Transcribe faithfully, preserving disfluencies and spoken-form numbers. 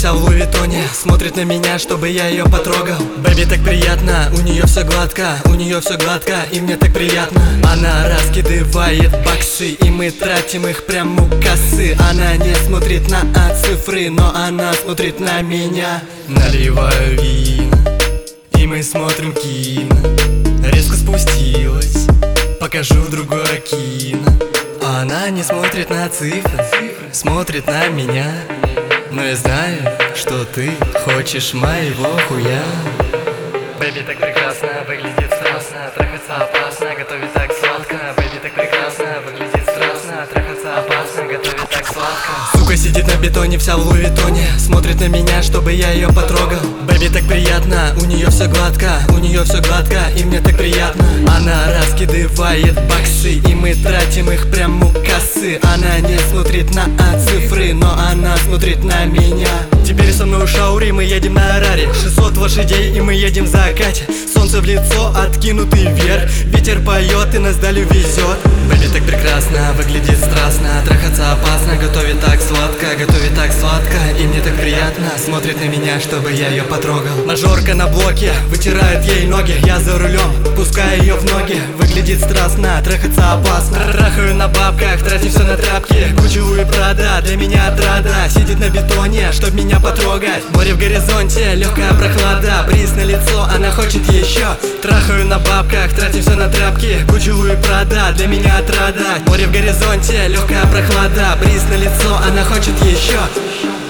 вся в Луи-Виттоне, смотрит на меня, чтобы я ее потрогал. Бэби так приятно, у нее все гладко, у нее все гладко, и мне так приятно. Она раскидывает баксы, и мы тратим их прямо у кассы. Она не смотрит на цифры, но она смотрит на меня. Наливаю вина, и мы смотрим кино. Резко спустилась, покажу другое кино. Она не смотрит на цифры, смотрит на меня. Но я знаю, что ты хочешь моего хуя. Бэби так прекрасно, выглядит страстно, трахаться опасно, готовит так сладко. Бэби так прекрасно, выглядит страстно, трахаться опасно, готовит так сладко. Сука сидит на бетоне, вся в Луи-Виттоне, смотрит на меня, чтобы я ее потрогал. Бэби так приятно, у нее все гладко, у нее все гладко, и мне так приятно. Она раскидывает баксы, и мы тратим их прямо у кассы. Она не смотрит на цифры, но она смотрит на меня. Теперь со мной в шауре, мы едем на Араре, шестьсот лошадей, и мы едем в закате. Солнце в лицо, откинутый вверх, ветер поет и нас далее везет. Бэби так прекрасно, выглядит страстно, трахаться опасно, готовит так сладко, готовит так сладко, и мне так приятно. Смотрит на меня, чтобы я ее потрогал. Мажорка на блоке, вытирает ей ноги, я за рулем, пускаю ее в ноги. Выглядит страстно, трахаться опасно. Трахаю на бабках, тратим все на тряпки. Гуччи и Прада, для меня отрада. Сидит на бетоне, чтоб меня потрогать. Море в горизонте, легкая прохлада, бриз на лицо, она хочет еще. Трахаю на бабках, тратим все на тряпки. Гуччи и Прада, для меня отрада. Море в горизонте, легкая прохлада, бриз на лицо, она хочет еще.